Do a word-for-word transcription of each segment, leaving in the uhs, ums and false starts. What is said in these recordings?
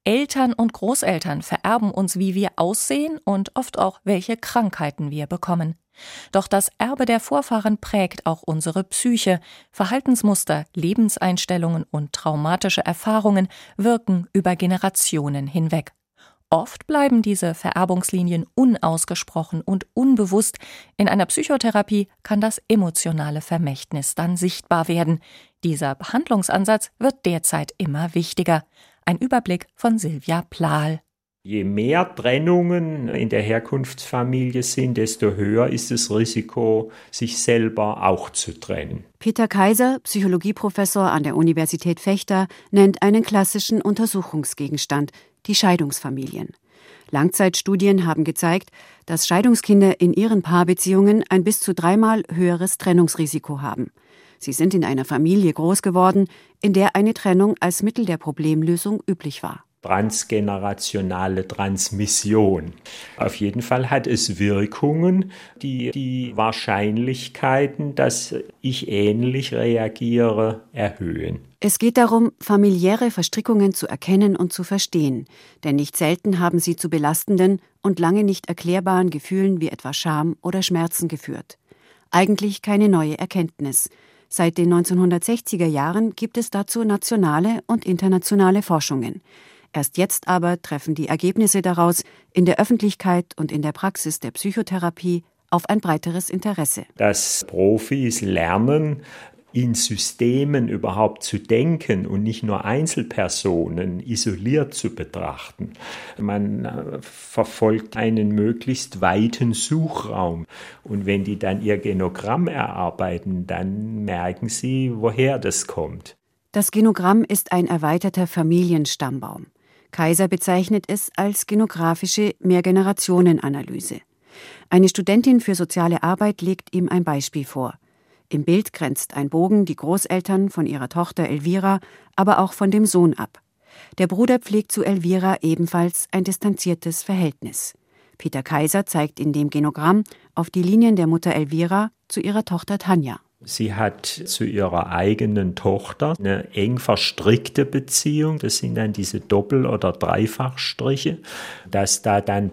Eltern und Großeltern vererben uns, wie wir aussehen und oft auch, welche Krankheiten wir bekommen. Doch das Erbe der Vorfahren prägt auch unsere Psyche. Verhaltensmuster, Lebenseinstellungen und traumatische Erfahrungen wirken über Generationen hinweg. Oft bleiben diese Vererbungslinien unausgesprochen und unbewusst. In einer Psychotherapie kann das emotionale Vermächtnis dann sichtbar werden. Dieser Behandlungsansatz wird derzeit immer wichtiger. Ein Überblick von Silvia Plahl. Je mehr Trennungen in der Herkunftsfamilie sind, desto höher ist das Risiko, sich selber auch zu trennen. Peter Kaiser, Psychologieprofessor an der Universität Vechta, nennt einen klassischen Untersuchungsgegenstand, die Scheidungsfamilien. Langzeitstudien haben gezeigt, dass Scheidungskinder in ihren Paarbeziehungen ein bis zu dreimal höheres Trennungsrisiko haben. Sie sind in einer Familie groß geworden, in der eine Trennung als Mittel der Problemlösung üblich war. Transgenerationale Transmission. Auf jeden Fall hat es Wirkungen, die die Wahrscheinlichkeiten, dass ich ähnlich reagiere, erhöhen. Es geht darum, familiäre Verstrickungen zu erkennen und zu verstehen, denn nicht selten haben sie zu belastenden und lange nicht erklärbaren Gefühlen wie etwa Scham oder Schmerzen geführt. Eigentlich keine neue Erkenntnis. Seit den neunzehnhundertsechziger Jahren gibt es dazu nationale und internationale Forschungen. Erst jetzt aber treffen die Ergebnisse daraus in der Öffentlichkeit und in der Praxis der Psychotherapie auf ein breiteres Interesse. Dass Profis lernen, in Systemen überhaupt zu denken und nicht nur Einzelpersonen isoliert zu betrachten. Man verfolgt einen möglichst weiten Suchraum. Und wenn die dann ihr Genogramm erarbeiten, dann merken sie, woher das kommt. Das Genogramm ist ein erweiterter Familienstammbaum. Kaiser bezeichnet es als genographische Mehrgenerationenanalyse. Eine Studentin für soziale Arbeit legt ihm ein Beispiel vor. Im Bild grenzt ein Bogen die Großeltern von ihrer Tochter Elvira, aber auch von dem Sohn ab. Der Bruder pflegt zu Elvira ebenfalls ein distanziertes Verhältnis. Peter Kaiser zeigt in dem Genogramm auf die Linien der Mutter Elvira zu ihrer Tochter Tanja. Sie hat zu ihrer eigenen Tochter eine eng verstrickte Beziehung. Das sind dann diese Doppel- oder Dreifachstriche, dass da dann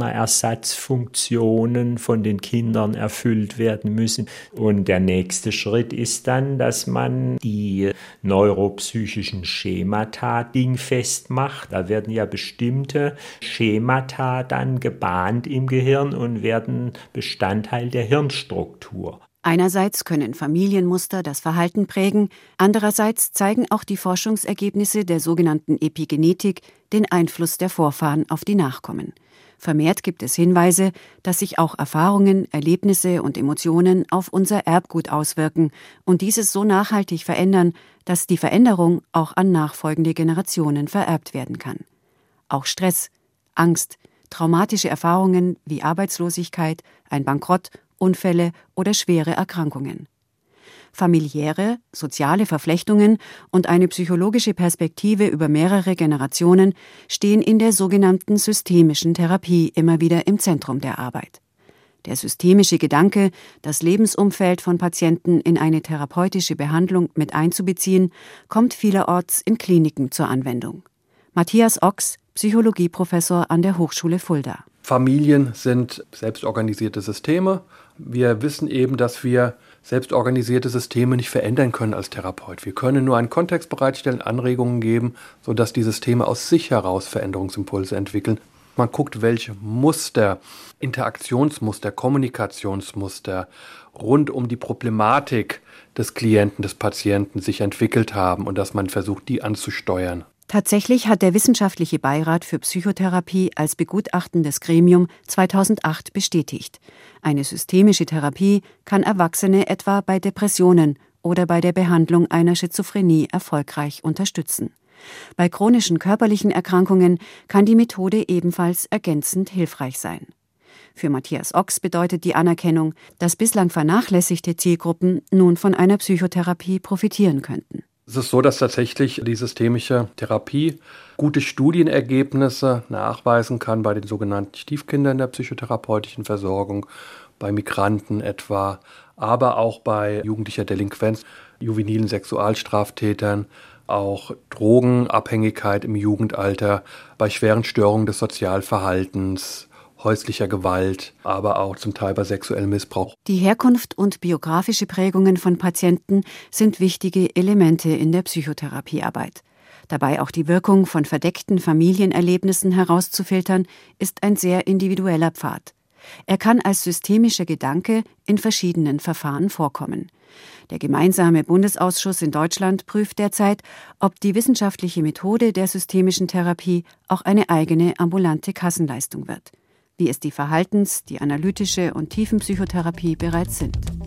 Partnerersatzfunktionen von den Kindern erfüllt werden müssen. Und der nächste Schritt ist dann, dass man die neuropsychischen Schemata dingfest macht. Da werden ja bestimmte Schemata dann gebahnt im Gehirn und werden Bestandteil der Hirnstruktur. Einerseits können Familienmuster das Verhalten prägen, andererseits zeigen auch die Forschungsergebnisse der sogenannten Epigenetik den Einfluss der Vorfahren auf die Nachkommen. Vermehrt gibt es Hinweise, dass sich auch Erfahrungen, Erlebnisse und Emotionen auf unser Erbgut auswirken und dieses so nachhaltig verändern, dass die Veränderung auch an nachfolgende Generationen vererbt werden kann. Auch Stress, Angst, traumatische Erfahrungen wie Arbeitslosigkeit, ein Bankrott, Unfälle oder schwere Erkrankungen. Familiäre, soziale Verflechtungen und eine psychologische Perspektive über mehrere Generationen stehen in der sogenannten systemischen Therapie immer wieder im Zentrum der Arbeit. Der systemische Gedanke, das Lebensumfeld von Patienten in eine therapeutische Behandlung mit einzubeziehen, kommt vielerorts in Kliniken zur Anwendung. Matthias Ochs, Psychologieprofessor an der Hochschule Fulda. Familien sind selbstorganisierte Systeme. Wir wissen eben, dass wir selbstorganisierte Systeme nicht verändern können als Therapeut. Wir können nur einen Kontext bereitstellen, Anregungen geben, sodass die Systeme aus sich heraus Veränderungsimpulse entwickeln. Man guckt, welche Muster, Interaktionsmuster, Kommunikationsmuster rund um die Problematik des Klienten, des Patienten sich entwickelt haben und dass man versucht, die anzusteuern. Tatsächlich hat der Wissenschaftliche Beirat für Psychotherapie als begutachtendes Gremium zweitausendacht bestätigt. Eine systemische Therapie kann Erwachsene etwa bei Depressionen oder bei der Behandlung einer Schizophrenie erfolgreich unterstützen. Bei chronischen körperlichen Erkrankungen kann die Methode ebenfalls ergänzend hilfreich sein. Für Matthias Ochs bedeutet die Anerkennung, dass bislang vernachlässigte Zielgruppen nun von einer Psychotherapie profitieren könnten. Es ist so, dass tatsächlich die systemische Therapie gute Studienergebnisse nachweisen kann bei den sogenannten Stiefkindern der psychotherapeutischen Versorgung, bei Migranten etwa, aber auch bei jugendlicher Delinquenz, juvenilen Sexualstraftätern auch Drogenabhängigkeit im Jugendalter, bei schweren Störungen des Sozialverhaltens, häuslicher Gewalt, aber auch zum Teil bei sexuellem Missbrauch. Die Herkunft und biografische Prägungen von Patienten sind wichtige Elemente in der Psychotherapiearbeit. Dabei auch die Wirkung von verdeckten Familienerlebnissen herauszufiltern, ist ein sehr individueller Pfad. Er kann als systemischer Gedanke in verschiedenen Verfahren vorkommen. Der gemeinsame Bundesausschuss in Deutschland prüft derzeit, ob die wissenschaftliche Methode der systemischen Therapie auch eine eigene ambulante Kassenleistung wird, wie es die Verhaltens-, die analytische und Tiefenpsychotherapie bereits sind.